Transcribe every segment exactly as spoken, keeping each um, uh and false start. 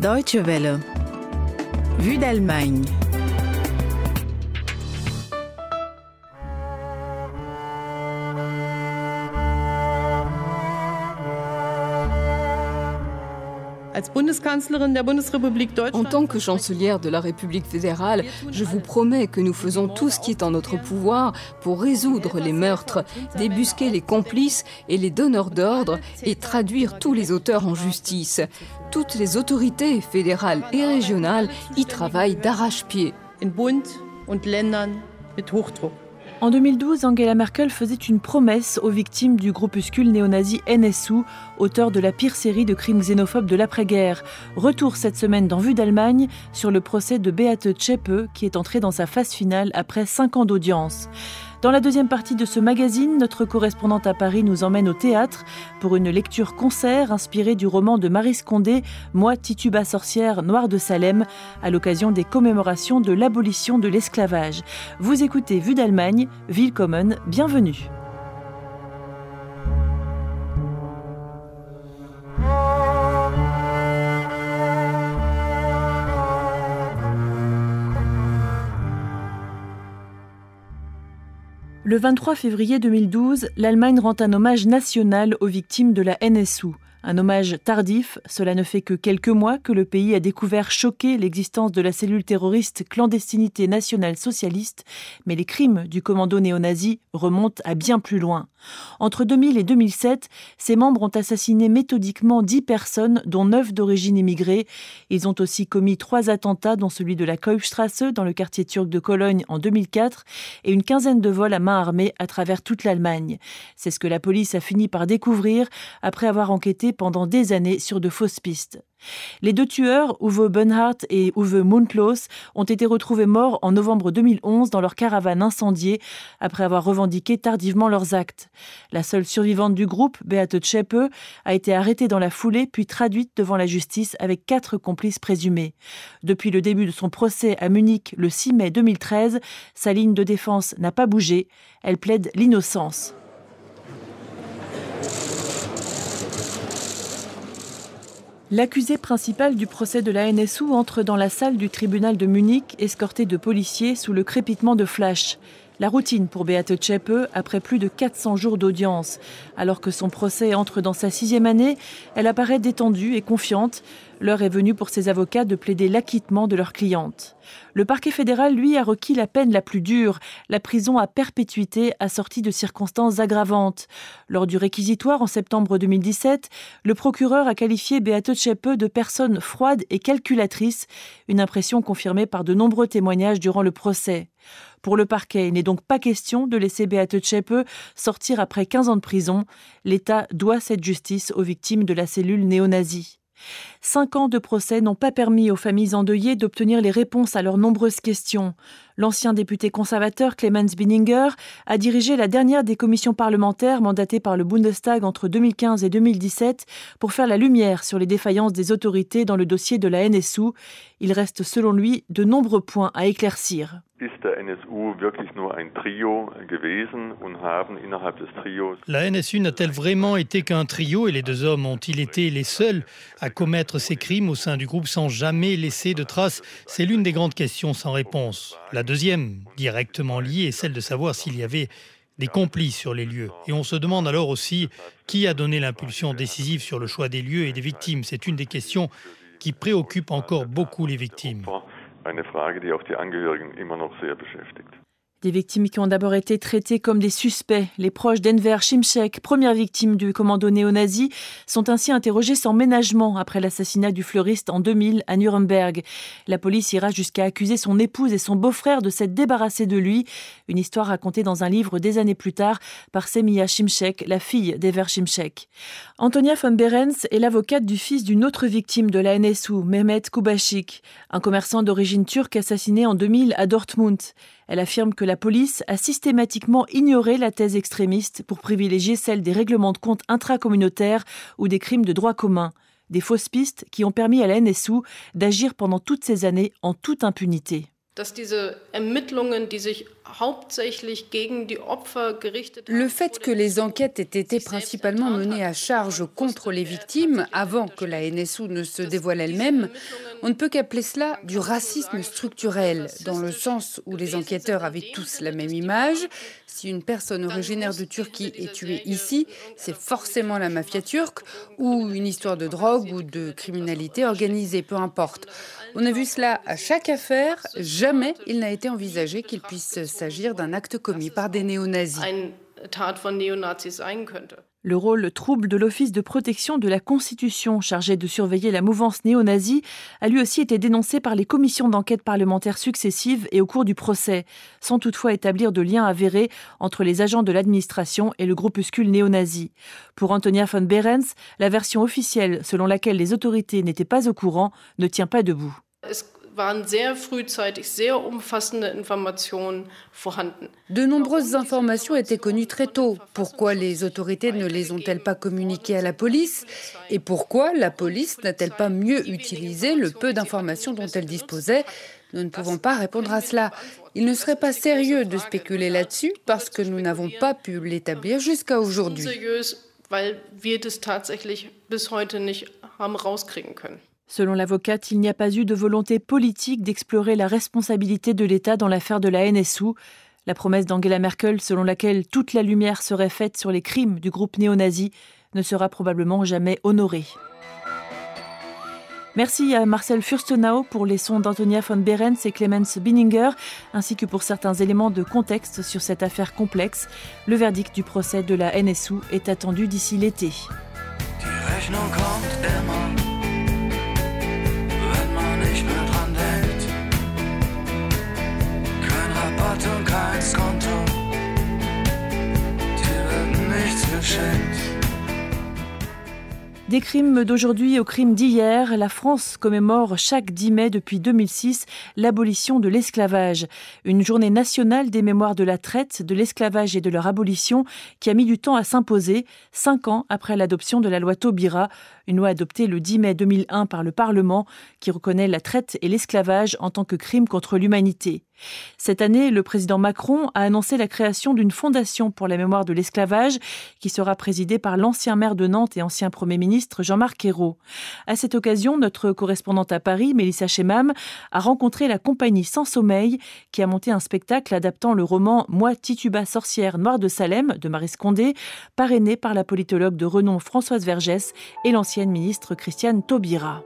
Deutsche Welle. Vue d'Allemagne. En tant que chancelière de la République fédérale, je vous promets que nous faisons tout ce qui est en notre pouvoir pour résoudre les meurtres, débusquer les complices et les donneurs d'ordre et traduire tous les auteurs en justice. Toutes les autorités fédérales et régionales y travaillent d'arrache-pied. En deux mille douze, Angela Merkel faisait une promesse aux victimes du groupuscule néo-nazi N S U, auteur de la pire série de crimes xénophobes de l'après-guerre. Retour cette semaine dans Vue d'Allemagne sur le procès de Beate Zschäpe, qui est entré dans sa phase finale après cinq ans d'audience. Dans la deuxième partie de ce magazine, notre correspondante à Paris nous emmène au théâtre pour une lecture-concert inspirée du roman de Maryse Condé, Moi, Tituba sorcière, Noire de Salem, à l'occasion des commémorations de l'abolition de l'esclavage. Vous écoutez Vue d'Allemagne, Willkommen, bienvenue. Le vingt-trois février deux mille douze, l'Allemagne rend un hommage national aux victimes de la N S U. Un hommage tardif, cela ne fait que quelques mois que le pays a découvert choqué l'existence de la cellule terroriste Clandestinité nationale socialiste, mais les crimes du commando néo-nazi remontent à bien plus loin. Entre deux mille et deux mille sept, ses membres ont assassiné méthodiquement dix personnes, dont neuf d'origine immigrée. Ils ont aussi commis trois attentats, dont celui de la Kolbstrasse dans le quartier turc de Cologne en deux mille quatre, et une quinzaine de vols à main armée à travers toute l'Allemagne. C'est ce que la police a fini par découvrir après avoir enquêté pendant des années sur de fausses pistes. Les deux tueurs, Uwe Böhnhardt et Uwe Mundlos, ont été retrouvés morts en novembre deux mille onze dans leur caravane incendiée après avoir revendiqué tardivement leurs actes. La seule survivante du groupe, Beate Zschäpe, a été arrêtée dans la foulée puis traduite devant la justice avec quatre complices présumés. Depuis le début de son procès à Munich le six mai deux mille treize, sa ligne de défense n'a pas bougé. Elle plaide l'innocence. L'accusé principal du procès de la N S U entre dans la salle du tribunal de Munich, escorté de policiers sous le crépitement de flash. La routine pour Beate Zschäpe après plus de quatre cents jours d'audience. Alors que son procès entre dans sa sixième année, elle apparaît détendue et confiante. L'heure est venue pour ses avocats de plaider l'acquittement de leur cliente. Le parquet fédéral, lui, a requis la peine la plus dure, la prison à perpétuité assortie de circonstances aggravantes. Lors du réquisitoire en septembre deux mille dix-sept, le procureur a qualifié Beate Zschäpe de personne froide et calculatrice, une impression confirmée par de nombreux témoignages durant le procès. Pour le parquet, il n'est donc pas question de laisser Beate Zschäpe sortir après quinze ans de prison. L'État doit cette justice aux victimes de la cellule néo-nazie. Cinq ans de procès n'ont pas permis aux familles endeuillées d'obtenir les réponses à leurs nombreuses questions. L'ancien député conservateur Clemens Binninger a dirigé la dernière des commissions parlementaires mandatées par le Bundestag entre deux mille quinze et deux mille dix-sept pour faire la lumière sur les défaillances des autorités dans le dossier de la N S U. Il reste selon lui de nombreux points à éclaircir. La N S U n'a-t-elle vraiment été qu'un trio et les deux hommes ont-ils été les seuls à commettre ces crimes au sein du groupe sans jamais laisser de traces? C'est l'une des grandes questions sans réponse. La deuxième, directement liée, est celle de savoir s'il y avait des complices sur les lieux. Et on se demande alors aussi qui a donné l'impulsion décisive sur le choix des lieux et des victimes. C'est une des questions qui préoccupe encore beaucoup les victimes. Des victimes qui ont d'abord été traitées comme des suspects. Les proches d'Enver Šimček, première victime du commando néo-nazi, sont ainsi interrogés sans ménagement après l'assassinat du fleuriste en deux mille à Nuremberg. La police ira jusqu'à accuser son épouse et son beau-frère de s'être débarrassés de lui. Une histoire racontée dans un livre des années plus tard par Semija Šimček, la fille d'Enver Šimček. Antonia von Behrens est l'avocate du fils d'une autre victime de la N S U, Mehmet Kubashik, un commerçant d'origine turque assassiné en deux mille à Dortmund. Elle affirme que la police a systématiquement ignoré la thèse extrémiste pour privilégier celle des règlements de compte intracommunautaires ou des crimes de droit commun. Des fausses pistes qui ont permis à la N S U d'agir pendant toutes ces années en toute impunité. Dass diese Ermittlungen, die sich Le fait que les enquêtes aient été principalement menées à charge contre les victimes avant que la N S U ne se dévoile elle-même, on ne peut qu'appeler cela du racisme structurel, dans le sens où les enquêteurs avaient tous la même image. Si une personne originaire de Turquie est tuée ici, c'est forcément la mafia turque ou une histoire de drogue ou de criminalité organisée, peu importe. On a vu cela à chaque affaire. Jamais il n'a été envisagé qu'il puisse s'agir d'un acte commis par des néo-nazis. Le rôle trouble de l'Office de protection de la Constitution, chargé de surveiller la mouvance néo-nazie, a lui aussi été dénoncé par les commissions d'enquête parlementaires successives et au cours du procès, sans toutefois établir de lien avéré entre les agents de l'administration et le groupuscule néo-nazi. Pour Antonia von Behrens, la version officielle selon laquelle les autorités n'étaient pas au courant ne tient pas debout. De nombreuses informations étaient connues très tôt. Pourquoi les autorités ne les ont-elles pas communiquées à la police ? Et pourquoi la police n'a-t-elle pas mieux utilisé le peu d'informations dont elle disposait ? Nous ne pouvons pas répondre à cela. Il ne serait pas sérieux de spéculer là-dessus parce que nous n'avons pas pu l'établir jusqu'à aujourd'hui. Selon l'avocate, il n'y a pas eu de volonté politique d'explorer la responsabilité de l'État dans l'affaire de la N S U. La promesse d'Angela Merkel, selon laquelle toute la lumière serait faite sur les crimes du groupe néo-nazi, ne sera probablement jamais honorée. Merci à Marcel Fürstenau pour les sons d'Antonia von Behrens et Clemens Binninger, ainsi que pour certains éléments de contexte sur cette affaire complexe. Le verdict du procès de la N S U est attendu d'ici l'été. Und kein Konto, dir wird nichts geschenkt. Des crimes d'aujourd'hui aux crimes d'hier, la France commémore chaque dix mai depuis deux mille six l'abolition de l'esclavage. Une journée nationale des mémoires de la traite, de l'esclavage et de leur abolition qui a mis du temps à s'imposer, cinq ans après l'adoption de la loi Taubira, une loi adoptée le dix mai deux mille un par le Parlement qui reconnaît la traite et l'esclavage en tant que crime contre l'humanité. Cette année, le président Macron a annoncé la création d'une fondation pour la mémoire de l'esclavage qui sera présidée par l'ancien maire de Nantes et ancien Premier ministre Jean-Marc Ayrault. À cette occasion, notre correspondante à Paris, Mélissa Chemam, a rencontré la compagnie Sans Sommeil qui a monté un spectacle adaptant le roman « Moi, Tituba, sorcière noire de Salem » de Maryse Condé, parrainé par la politologue de renom Françoise Vergès et l'ancienne ministre Christiane Taubira.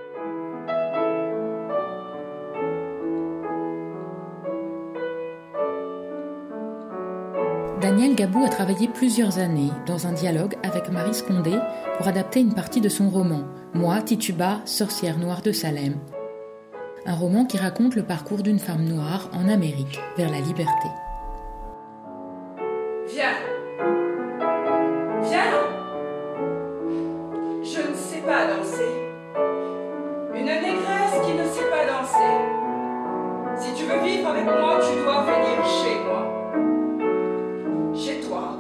Daniel Gabou a travaillé plusieurs années dans un dialogue avec Maryse Condé pour adapter une partie de son roman « Moi, Tituba, sorcière noire de Salem ». Un roman qui raconte le parcours d'une femme noire en Amérique vers la liberté. Viens. Viens. Je ne sais pas danser. Une négresse qui ne sait pas danser. Si tu veux vivre avec moi, tu dois venir chez moi. Chez toi.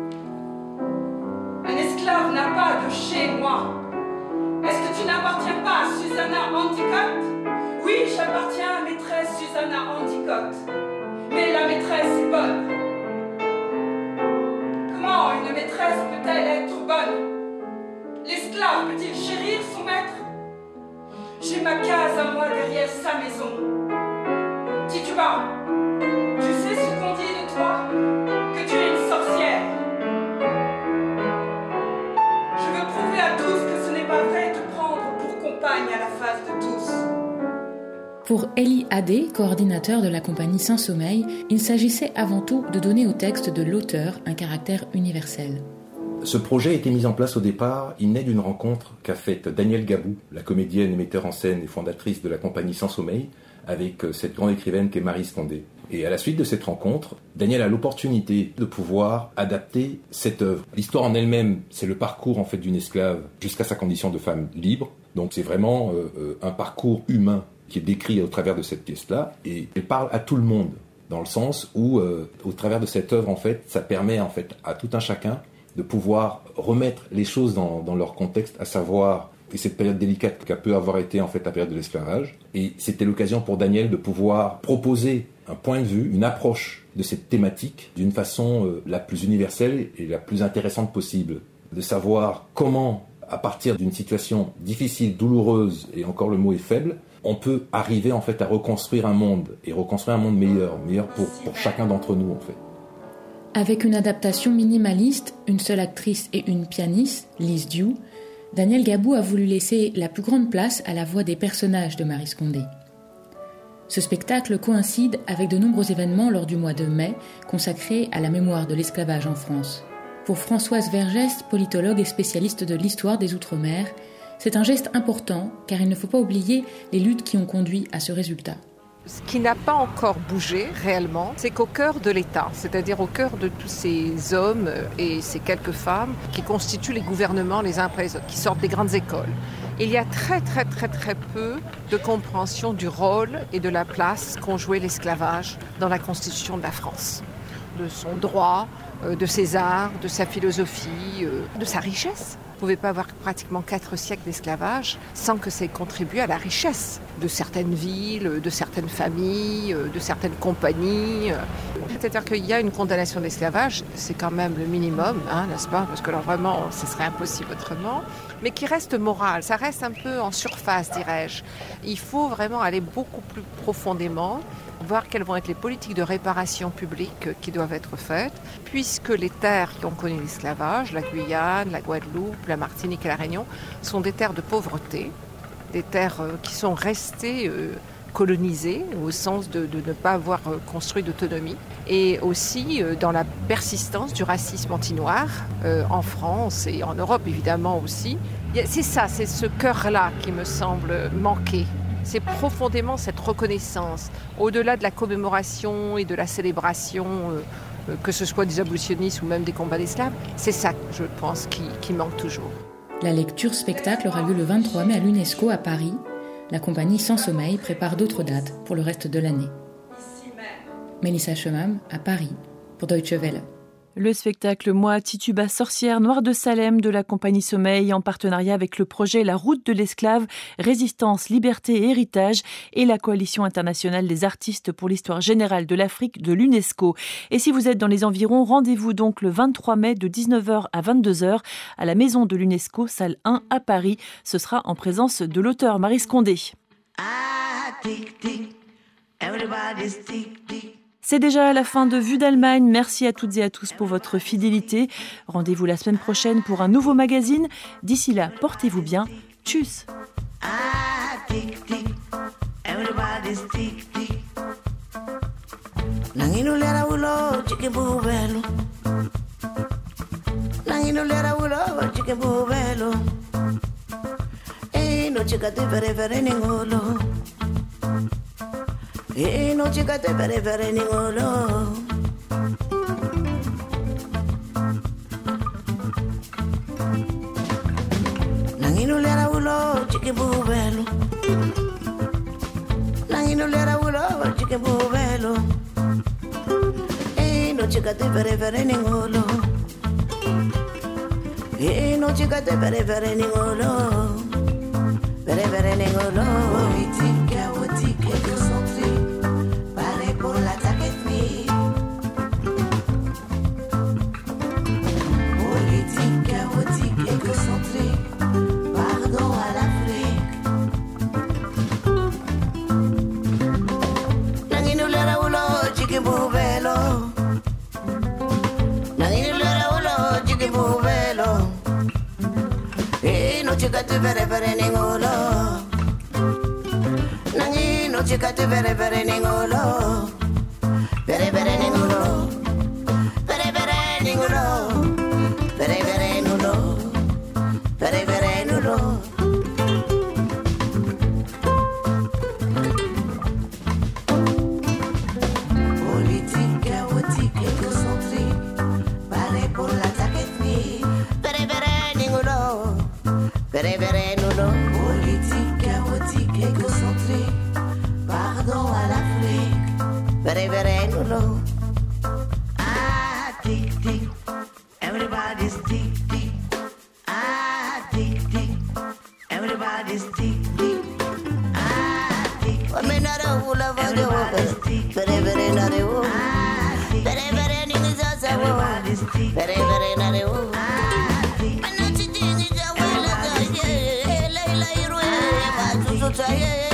Un esclave n'a pas de chez moi. Est-ce que tu n'appartiens pas à Susanna Endicott ? Oui, j'appartiens à maîtresse Susanna Endicott. Mais la maîtresse est bonne. Comment une maîtresse peut-elle être bonne ? L'esclave peut-il chérir son maître ? J'ai ma case à moi derrière sa maison. Tituba, tu sais ce qu'on dit de toi ? Que tu es une sorcière. Je veux prouver à tous que ce n'est pas vrai de prendre pour compagne à la face de tous. Pour Elie Adé, coordinateur de la compagnie Sans Sommeil, il s'agissait avant tout de donner au texte de l'auteur un caractère universel. Ce projet a été mis en place au départ, il naît d'une rencontre qu'a faite Daniel Gabou, la comédienne et metteur en scène et fondatrice de la compagnie Sans Sommeil, avec cette grande écrivaine qu'est Maryse Condé. Et à la suite de cette rencontre, Daniel a l'opportunité de pouvoir adapter cette œuvre. L'histoire en elle-même, c'est le parcours en fait d'une esclave jusqu'à sa condition de femme libre. Donc c'est vraiment euh, un parcours humain qui est décrit au travers de cette pièce-là. Et elle parle à tout le monde, dans le sens où, euh, au travers de cette œuvre, en fait, ça permet en fait à tout un chacun de pouvoir remettre les choses dans, dans leur contexte, à savoir et cette période délicate qu'a pu avoir été en fait la période de l'esclavage. Et c'était l'occasion pour Daniel de pouvoir proposer un point de vue, une approche de cette thématique d'une façon euh, la plus universelle et la plus intéressante possible. De savoir comment, à partir d'une situation difficile, douloureuse, et encore le mot est faible, on peut arriver en fait à reconstruire un monde, et reconstruire un monde meilleur, meilleur pour, pour chacun d'entre nous en fait. Avec une adaptation minimaliste, une seule actrice et une pianiste, Lise Diou, Daniel Gabou a voulu laisser la plus grande place à la voix des personnages de Maryse Condé. Ce spectacle coïncide avec de nombreux événements lors du mois de mai consacrés à la mémoire de l'esclavage en France. Pour Françoise Vergès, politologue et spécialiste de l'histoire des Outre-mer, c'est un geste important car il ne faut pas oublier les luttes qui ont conduit à ce résultat. Ce qui n'a pas encore bougé réellement, c'est qu'au cœur de l'État, c'est-à-dire au cœur de tous ces hommes et ces quelques femmes qui constituent les gouvernements les uns après les autres, qui sortent des grandes écoles, il y a très très très très peu de compréhension du rôle et de la place qu'ont joué l'esclavage dans la constitution de la France, de son droit, de ses arts, de sa philosophie, de sa richesse. Vous ne pouvez pas avoir pratiquement quatre siècles d'esclavage sans que ça ait contribué à la richesse de certaines villes, de certaines familles, de certaines compagnies. C'est-à-dire qu'il y a une condamnation de l'esclavage, c'est quand même le minimum, hein, n'est-ce pas? Parce que là, vraiment, ce serait impossible autrement. Mais qui reste moral, ça reste un peu en surface, dirais-je. Il faut vraiment aller beaucoup plus profondément, voir quelles vont être les politiques de réparation publique qui doivent être faites, puisque les terres qui ont connu l'esclavage, la Guyane, la Guadeloupe, la Martinique et la Réunion, sont des terres de pauvreté, des terres qui sont restées colonisées, au sens de, de ne pas avoir construit d'autonomie, et aussi dans la persistance du racisme anti-noir, euh, en France et en Europe évidemment aussi. C'est ça, c'est ce cœur-là qui me semble manquer. C'est profondément cette reconnaissance, au-delà de la commémoration et de la célébration, euh, que ce soit des abolitionnistes ou même des combats d'esclaves, c'est ça, je pense, qui, qui manque toujours. La lecture spectacle aura lieu le vingt-trois mai à l'UNESCO à Paris. La compagnie Sans Sommeil prépare d'autres dates pour le reste de l'année. Mélissa Schemam à Paris pour Deutsche Welle. Le spectacle Moi, Tituba, sorcière noire de Salem de la compagnie Sommeil en partenariat avec le projet La Route de l'esclave, Résistance, Liberté et Héritage et la Coalition internationale des artistes pour l'histoire générale de l'Afrique de l'UNESCO. Et si vous êtes dans les environs, rendez-vous donc le vingt-trois mai de dix-neuf heures à vingt-deux heures à la Maison de l'UNESCO, salle un à Paris. Ce sera en présence de l'auteur Maryse Condé. C'est déjà la fin de Vue d'Allemagne. Merci à toutes et à tous pour votre fidélité. Rendez-vous la semaine prochaine pour un nouveau magazine. D'ici là, portez-vous bien. Tchuss. E non ci cate per per ningolo. Nangino lera ulo chicken bubelo. Nangino lera ulo chicken bubelo. E non ci cate per per ningolo. E non ci cate per per ningolo. Per per ningolo. Politica, politica, che sono pour l'attaque de politique, chaotique, égocentrique, pardon à l'Afrique. Nangino lera ulo chicken bubelo. Nangino lera ulo chicken bubelo. E non ci cate vere vere ningolo. No chicate vere vere ningolo. Vere vere ningolo. Vere vere ningolo. Vere vere nulo. Vere vere nulo. Politique, chaotique, égocentrique. Paré pour l'attaque ethnique. Vere vere ningolo. Vere vere nulo. Politique, chaotique, égocentrique. Pardon à l'Afrique, very, very low. Ah, tick, tick, everybody's tick, tick. Ah, tick, tick, everybody's tick, tick. Ah, tick, tick, everybody's tick, very, very Bere bere nare o. Anati dingi jawela ga ye, leila irwe ba tutu taye.